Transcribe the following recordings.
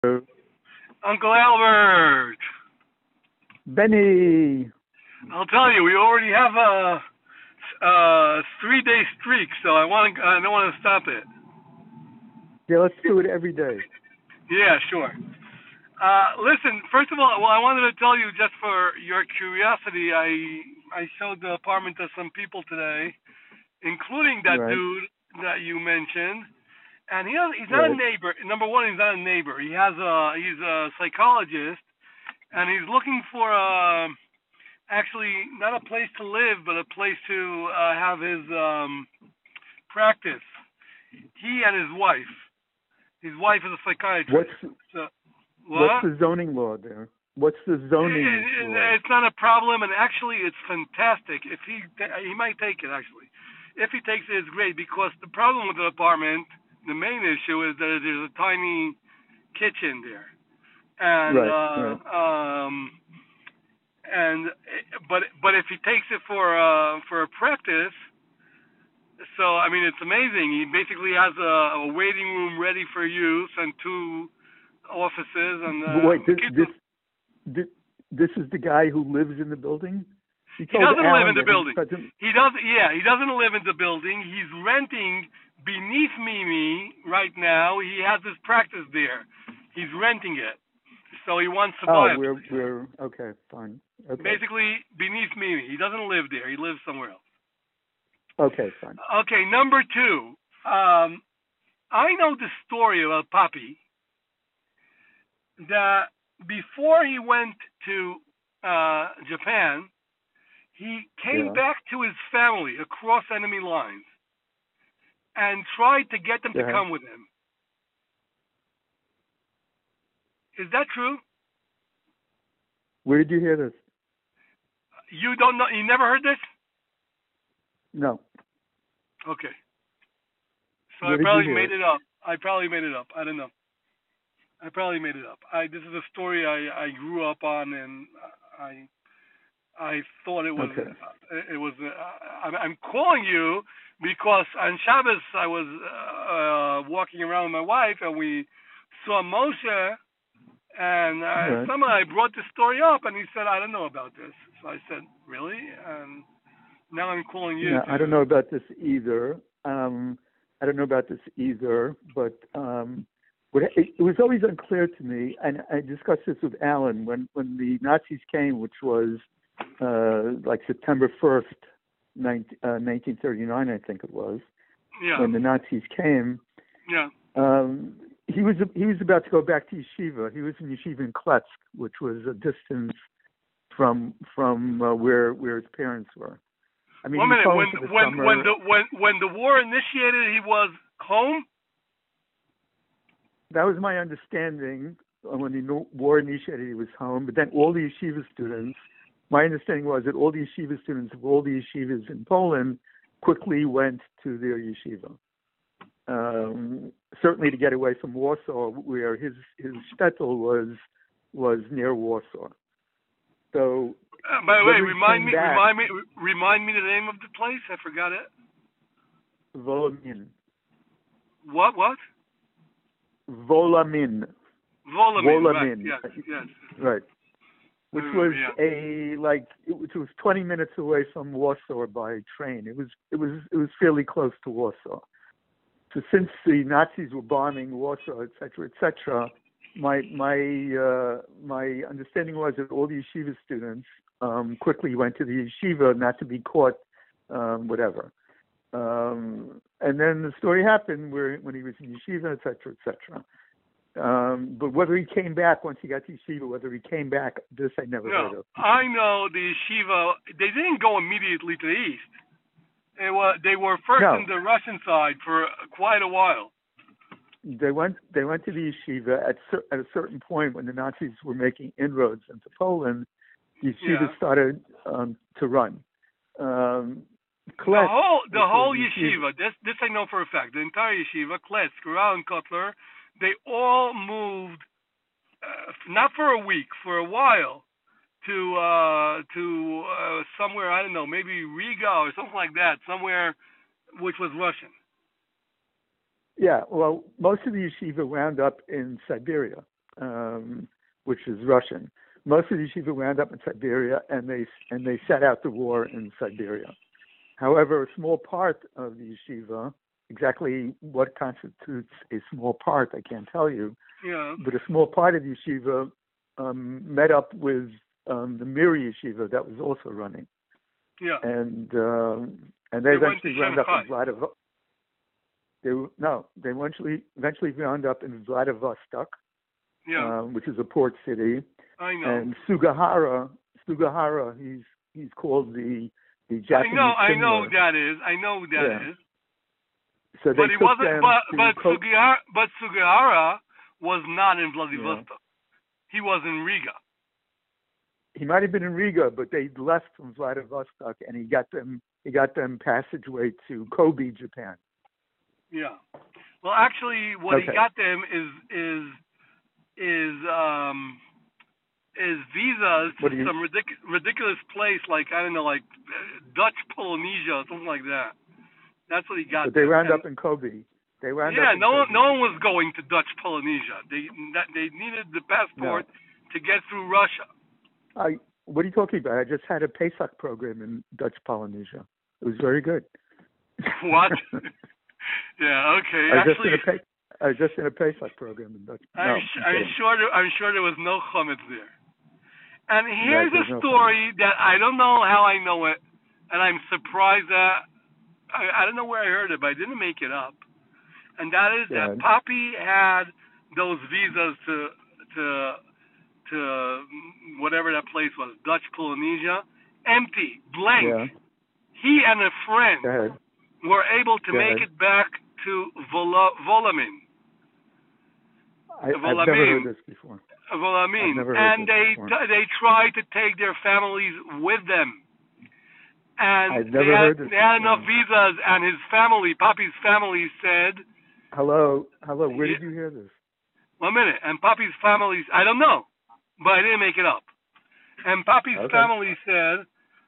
Uncle Albert, Benny. I'll tell you, we already have a 3-day streak, so I don't want to stop it. Yeah, let's do it every day. Yeah, sure. Listen, first of all, I wanted to tell you just for your curiosity, I showed the apartment to some people today, including that Right. dude that you mentioned. And he's not a Right. neighbor. Number one, he's not a neighbor. He's a psychologist, and he's looking for actually not a place to live, but a place to have his practice. He and his wife. His wife is a psychiatrist. So, What's the zoning law there? What's the zoning law? It's not a problem, and actually, it's fantastic. If he might take it actually. If he takes it, it's great because the problem with the apartment, the main issue is that there's a tiny kitchen there, and Right. but if he takes it for a practice, so I mean it's amazing. He basically has a waiting room ready for use and 2 offices and But wait, this is the guy who lives in the building? He doesn't live in the building. He doesn't live in the building. He's renting beneath Mimi right now. He has his practice there. He's renting it. So he wants to buy it. We're okay, fine. Okay. Basically beneath Mimi. He doesn't live there. He lives somewhere else. Okay, fine. Okay, number 2. I know the story about Papi that before he went to Japan, he came back to his family across enemy lines and tried to get them to come with him. Is that true? Where did you hear this? You don't know? You never heard this? No. Okay. So Where I probably made it up. I don't know. I probably made it up. This is a story I grew up on, and I thought it was. Okay. It was. I'm calling you because on Shabbos I was walking around with my wife, and we saw Moshe, and somehow I brought the story up, and he said, "I don't know about this." So I said, "Really?" And now I'm calling you. No, I don't know about this either. But it was always unclear to me, and I discussed this with Alan when the Nazis came, which was like September 1st, 1939, I think it was. Yeah. When the Nazis came. Yeah. He was about to go back to yeshiva. He was in yeshiva in Kletsk, which was a distance from where his parents were. I mean, 1 minute. When the war initiated, he was home. That was my understanding. When the war initiated, he was home. But then all the yeshiva students, my understanding was that all the yeshiva students of all the yeshivas in Poland quickly went to their yeshiva. Certainly to get away from Warsaw, where his shtetl was near Warsaw. So, by the way, remind me the name of the place. I forgot it. Wolamin. What? Wolamin. Right. Yes. Right. Which was which was 20 minutes away from Warsaw by train. It was fairly close to Warsaw. So since the Nazis were bombing Warsaw, et cetera, my understanding was that all the yeshiva students quickly went to the yeshiva not to be caught, whatever. And then the story happened when he was in yeshiva, et cetera. But whether he came back once he got to yeshiva, whether he came back, this I never heard of. I know the yeshiva. They didn't go immediately to the east. They were first in the Russian side for quite a while. They went to the yeshiva at a certain point when the Nazis were making inroads into Poland. The yeshiva started to run. The whole yeshiva. This I know for a fact. The entire yeshiva, Kletsk, Rao and Kotler, they all moved not for a week, for a while, to somewhere, I don't know, maybe Riga or something like that, somewhere which was Russian. Yeah, well, most of the yeshiva wound up in Siberia. which is Russian. Most of the yeshiva wound up in Siberia, and they sat out the war in Siberia. However, a small part of the yeshiva, exactly what constitutes a small part, I can't tell you. Yeah. But a small part of the yeshiva met up with the Miri yeshiva that was also running. Yeah. And they eventually wound up in Vladivostok. They eventually wound up in Vladivostok, which is a port city. I know. And Sugihara, he's called the Japanese. I know who that is. So but he wasn't. But Sugihara was not in Vladivostok. Yeah. He was in Riga. He might have been in Riga, but they left from Vladivostok, and he got them passageway to Kobe, Japan. Yeah. Well, actually, what he got them is visas to some ridiculous place, like, I don't know, like Dutch Polynesia or something like that. That's what he got. But they wound up in Kobe. No one was going to Dutch Polynesia. They needed the passport to get through Russia. What are you talking about? I just had a Pesach program in Dutch Polynesia. It was very good. What? Yeah. Okay. I just did a Pesach program in Dutch. I'm sure there was no chametz there. And here's a story that I don't know how I know it, and I'm surprised that I don't know where I heard it, but I didn't make it up. And that is that Papi had those visas to whatever that place was, Dutch Polynesia, empty, blank. Yeah. He and a friend were able to make it back to Volomin. I've never heard this before. Volomin. And they tried to take their families with them. And they had enough visas, and his family, Papi's family, said... Hello, where did you hear this? 1 minute. And Papi's family, I don't know, but I didn't make it up. And Papi's family said,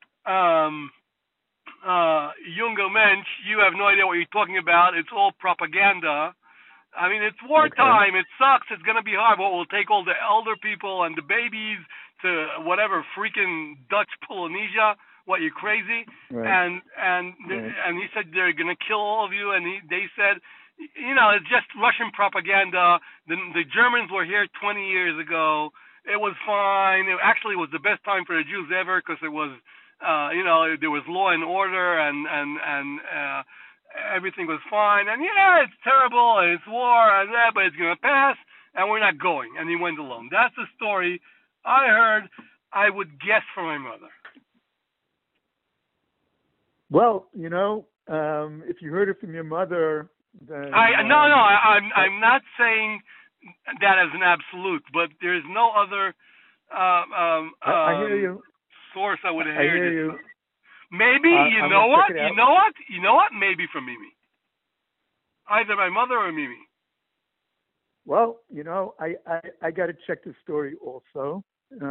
Junger Mensch, you have no idea what you're talking about. It's all propaganda. I mean, it's wartime. It sucks. It's going to be hard. But we'll take all the elder people and the babies to whatever freaking Dutch Polynesia. What, you crazy? Right. And he said they're going to kill all of you. And they said, it's just Russian propaganda. The Germans were here 20 years ago. It was fine. It actually was the best time for the Jews ever because it was, there was law and order and everything was fine. And it's terrible and it's war and that, but it's going to pass and we're not going. And he went alone. That's the story I heard. I would guess from my mother. Well, if you heard it from your mother, then I'm not saying that as an absolute, but there's no other I hear you. Source I would hear. I hear you. Maybe you know what? Maybe from Mimi. Either my mother or Mimi. Well, I got to check the story also.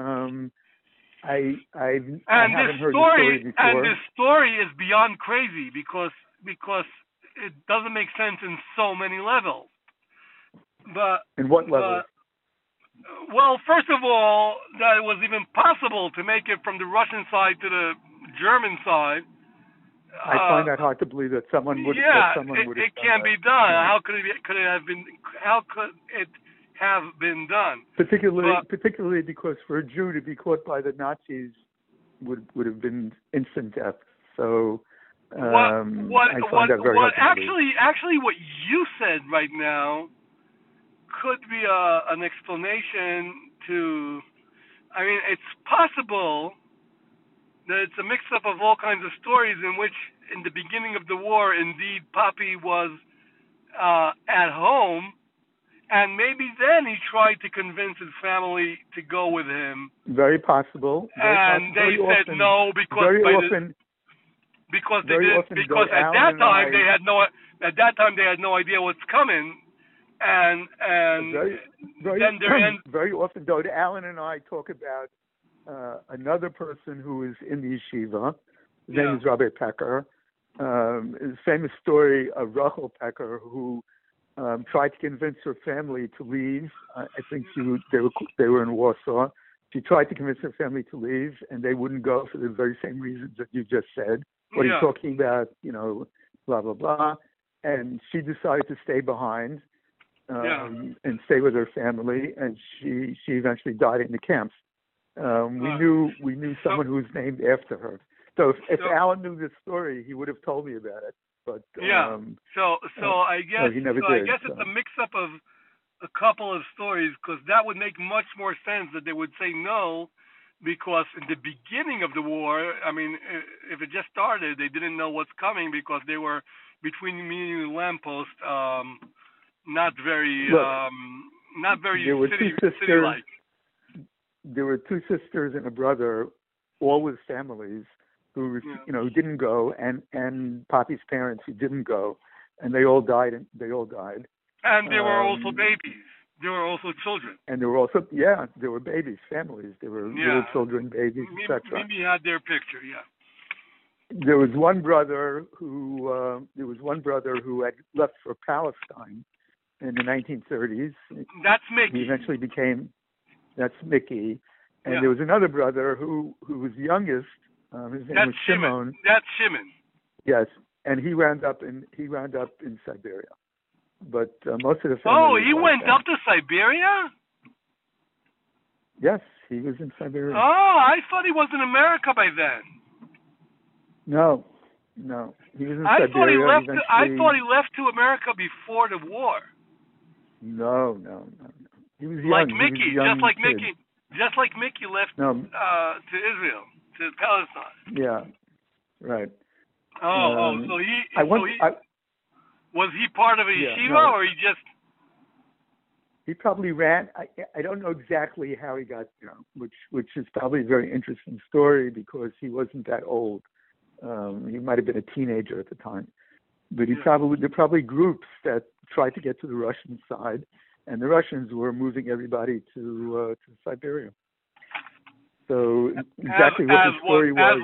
I haven't heard the story before. And this story is beyond crazy because it doesn't make sense in so many levels. But in what level? Well, first of all, that it was even possible to make it from the Russian side to the German side. I find that hard to believe that someone would. Yeah, it can be done. How could it have been? How could it have been done? Particularly because for a Jew to be caught by the Nazis would have been instant death. So I find that very hard to believe. Actually, what you said right now could be an explanation to. I mean, it's possible that it's a mix-up of all kinds of stories in which, in the beginning of the war, indeed, Papi was at home, and maybe then he tried to convince his family to go with him. Very possible. And they said no because at that time they had no idea what's coming, and very often, though, Alan and I talk about another person who is in the yeshiva. His name is Rabbi Pecker. His famous story of Rachel Pecker, who tried to convince her family to leave. I think they were in Warsaw. She tried to convince her family to leave, and they wouldn't go for the very same reasons that you just said. What are you talking about? Blah, blah, blah. And she decided to stay behind and stay with her family, and she eventually died in the camps. We knew someone who was named after her. So if Alan knew this story, he would have told me about it. But so I guess he never did. I guess it's a mix-up of a couple of stories, because that would make much more sense that they would say no, because in the beginning of the war, I mean, if it just started, they didn't know what's coming because they were between me and lamppost, not very city-like. There were two sisters and a brother, all with families, who who didn't go, and Poppy's parents who didn't go, and they all died. And there were also babies. There were also children. And there were also there were babies, families. There were little children, babies, etc. Mimi had their picture. There was one brother who had left for Palestine in the 1930s. That's Mickey. He eventually that's Mickey. And there was another brother who was youngest. His name was Shimon. That's Shimon. Yes, and he wound up in Siberia. But most of the family. Oh, he went up to Siberia? Yes, he was in Siberia. Oh, I thought he was in America by then. No, he was in Siberia. I thought he left to America before the war. No. He was young. Like Mickey, just like Mickey left to Israel, to Palestine. Yeah, right. Was he part of a yeshiva, or he just? He probably ran. I don't know exactly how he got there, which is probably a very interesting story because he wasn't that old. He might have been a teenager at the time, but there are probably groups that tried to get to the Russian side, and the Russians were moving everybody to Siberia. So exactly what the story was.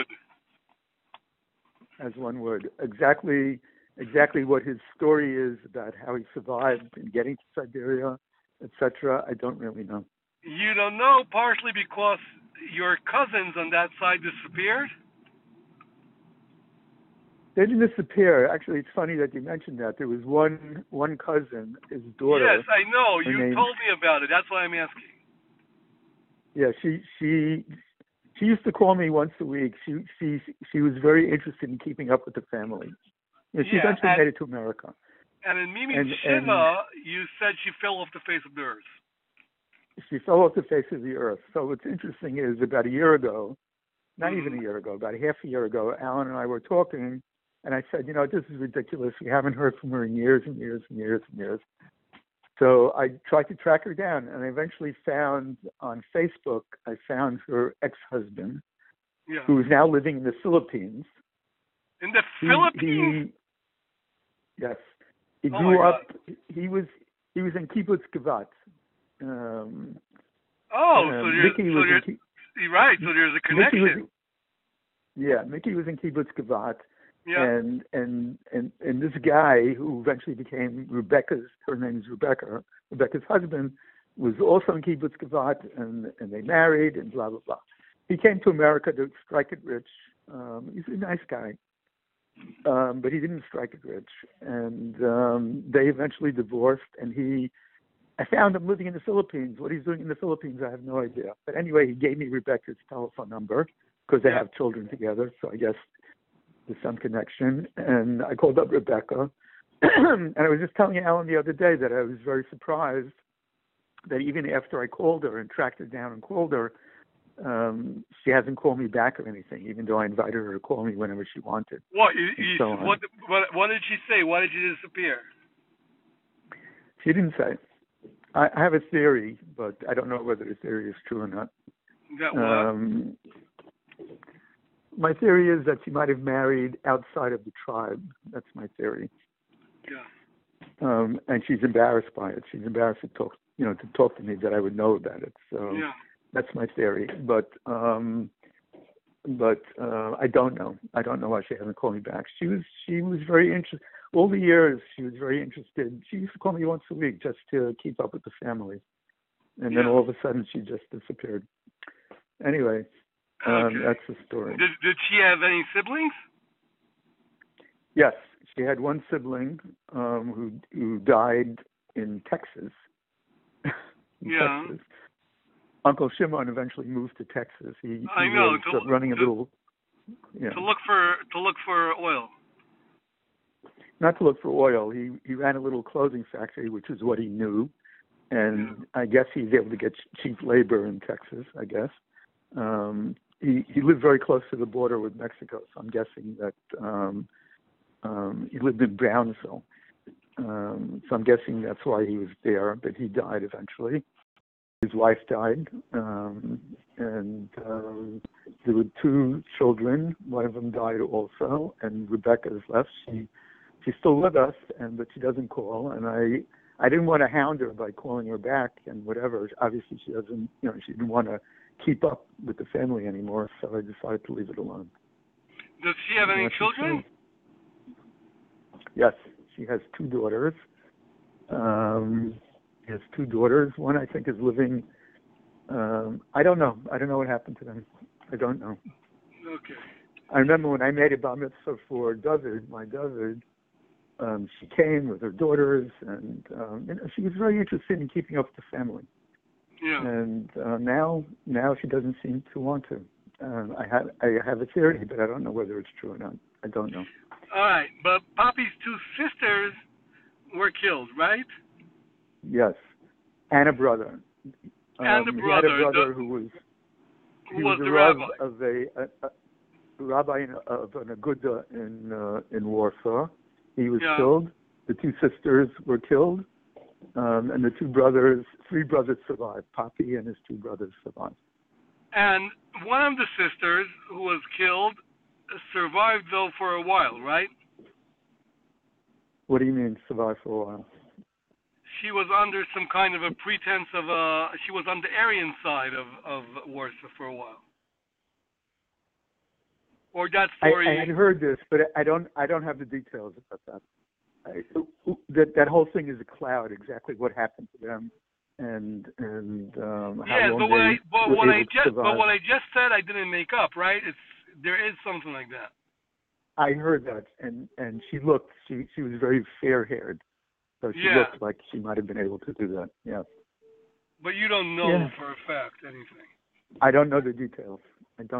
As one would. Exactly what his story is about how he survived in getting to Siberia, etc. I don't really know. You don't know, partially because your cousins on that side disappeared? They didn't disappear. Actually, it's funny that you mentioned that. There was one cousin, his daughter. Yes, I know. You told me about it. That's why I'm asking. Yeah, she used to call me once a week. She was very interested in keeping up with the family. She eventually made it to America. And in Mimi's Shiva, you said she fell off the face of the earth. She fell off the face of the earth. So what's interesting is about a year ago, not even a year ago, about half a year ago, Alan and I were talking, and I said, this is ridiculous. We haven't heard from her in years and years and years and years. So I tried to track her down, and I eventually found on Facebook, I found her ex-husband, who is now living in the Philippines. In the Philippines? Yes. He grew up. He was in Kibbutz Gvat. Right. So there's a connection. Mickey was in Kibbutz Gvat. Yeah. And this guy who eventually became her name is Rebecca. Rebecca's husband was also in Kibbutz Gvat, and they married and blah blah blah. He came to America to strike it rich. He's a nice guy. But he didn't strike it rich, and they eventually divorced. And I found him living in the Philippines. What he's doing in the Philippines, I have no idea. But anyway, he gave me Rebecca's telephone number because they have children together. So I guess there's some connection. And I called up Rebecca, and I was just telling Alan the other day that I was very surprised that even after I called her and tracked her down and called her, she hasn't called me back or anything, even though I invited her to call me whenever she wanted. What did she say? Why did you disappear? She didn't say. I have a theory, but I don't know whether the theory is true or not. My theory is that she might have married outside of the tribe. That's my theory. Yeah. And she's embarrassed by it. She's embarrassed to talk to me that I would know about it. So. Yeah. That's my theory, but I don't know. I don't know why she hasn't called me back. She was very interested. all the years she was very interested. She used to call me once a week just to keep up with the family. And then all of a sudden she just disappeared. Anyway, that's the story. Did she have any siblings? Yes, she had one sibling who died in Texas. Texas. Uncle Shimon eventually moved to Texas. He was running a little. Yeah. To look for oil. Not to look for oil. He ran a little clothing factory, which is what he knew, and I guess he's able to get cheap labor in Texas. I guess he lived very close to the border with Mexico, so I'm guessing that he lived in Brownsville. So I'm guessing that's why he was there, but he died eventually. His wife died, and there were two children. One of them died also, and Rebecca is left. She's still with us, but she doesn't call. And I didn't want to hound her by calling her back and whatever. Obviously, she doesn't. She didn't want to keep up with the family anymore, so I decided to leave it alone. Does she have any children? Yes, she has two daughters. He has two daughters. One, I think, is living. I don't know. I don't know what happened to them. I don't know. Okay. I remember when I made a bar mitzvah for David, my David, she came with her daughters, and she was very interested in keeping up with the family. Yeah. And now she doesn't seem to want to. I have a theory, but I don't know whether it's true or not. I don't know. All right, but Poppy's two sisters were killed, right? Yes, and a brother. And a brother. He had a brother who was the rabbi of a rabbi of an aguda in Warsaw. He was killed. The two sisters were killed, and the three brothers survived. Poppy and his two brothers survived. And one of the sisters who was killed survived though for a while, right? What do you mean survived for a while? She was under some kind of a pretense of she was on the Aryan side of Warsaw for a while. Or that story. I had heard this, but I don't have the details about that. That whole thing is a cloud. Exactly what happened to them, and how long but what I just said, I didn't make up, right? There is something like that. I heard that, and she looked. She was very fair-haired. So she looked like she might have been able to do that, yeah. But you don't know for a fact anything. I don't know the details. Okay.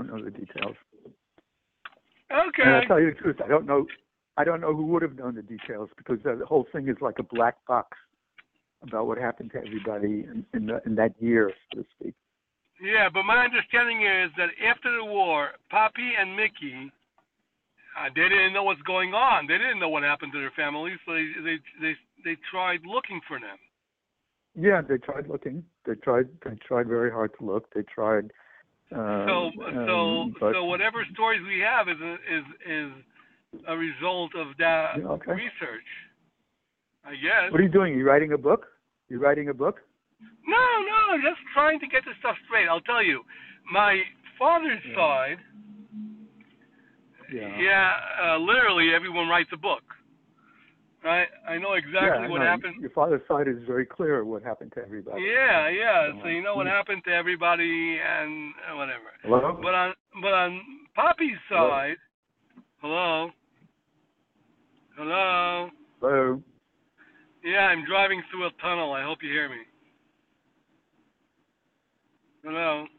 And I'll tell you the truth, I don't know who would have known the details, because the whole thing is like a black box about what happened to everybody in that year, so to speak. Yeah, but my understanding is that after the war, Poppy and Mickey, they didn't know what's going on. They didn't know what happened to their families, so they tried looking for them. Yeah, they tried looking. They tried very hard to look. They tried. So whatever stories we have is a result of that research, I guess. What are you doing? Are you writing a book? No, just trying to get this stuff straight. I'll tell you, my father's side. Literally everyone writes a book. Right? I know exactly what happened. Your father's side is very clear what happened to everybody. Yeah. So you know what happened to everybody and whatever. Hello? But on Poppy's side, hello? Yeah, I'm driving through a tunnel. I hope you hear me. Hello?